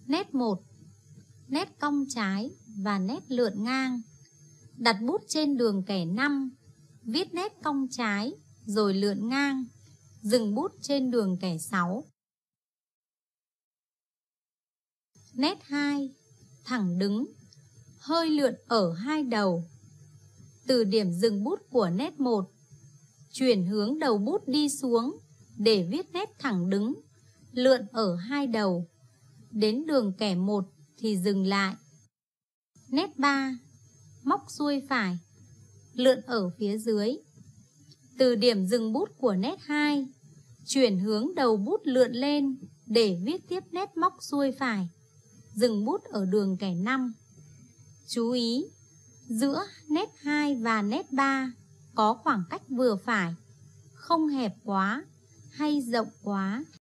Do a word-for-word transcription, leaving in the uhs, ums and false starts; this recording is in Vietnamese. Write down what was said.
Nét một. Nét cong trái và nét lượn ngang. Đặt bút trên đường kẻ năm, viết nét cong trái rồi lượn ngang, dừng bút trên đường kẻ sáu. Nét hai. Thẳng đứng, hơi lượn ở hai đầu. Từ điểm dừng bút của nét một, chuyển hướng đầu bút đi xuống để viết nét thẳng đứng, lượn ở hai đầu. Đến đường kẻ một thì dừng lại. Nét ba. Móc xuôi phải, lượn ở phía dưới. Từ điểm dừng bút của nét hai, chuyển hướng đầu bút lượn lên để viết tiếp nét móc xuôi phải, dừng bút ở đường kẻ năm. Chú ý, giữa nét hai và nét ba có khoảng cách vừa phải, không hẹp quá hay rộng quá.